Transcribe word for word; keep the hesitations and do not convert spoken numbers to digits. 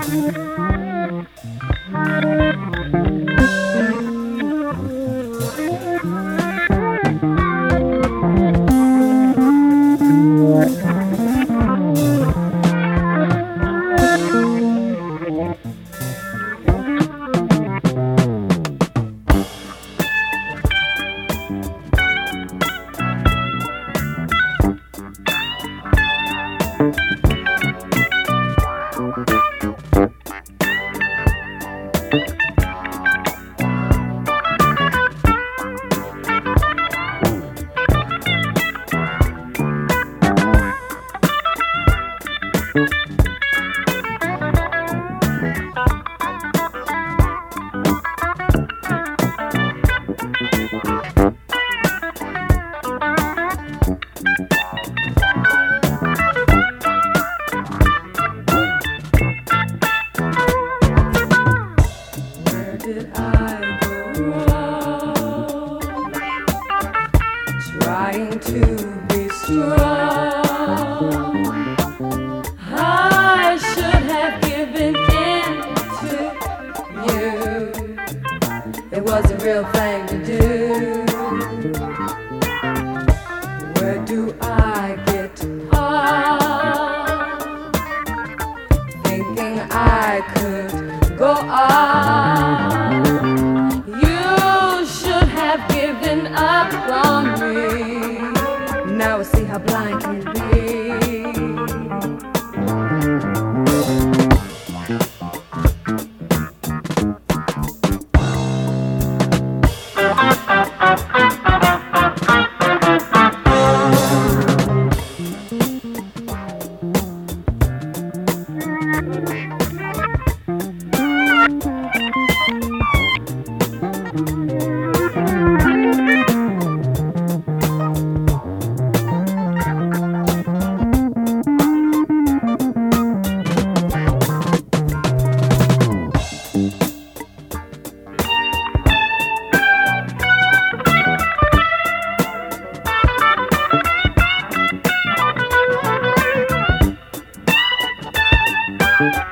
Did I go wrong? Trying to be strong. I should have given in to you. It was a real thing to do. Where do I get off? Thinking I could go on. You should have given up on me. Now I see how blind can be. Thank you.